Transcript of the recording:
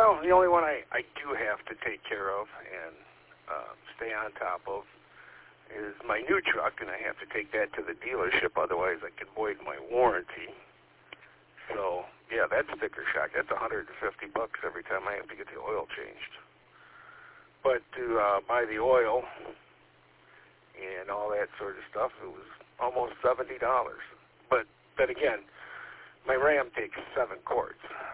Well, the only one I do have to take care of and stay on top of is my new truck, and I have to take that to the dealership, otherwise I can void my warranty. So, yeah, that's sticker shock. That's $150 every time I have to get the oil changed. But to buy the oil and all that sort of stuff, it was almost $70. But then again, my Ram takes 7 quarts.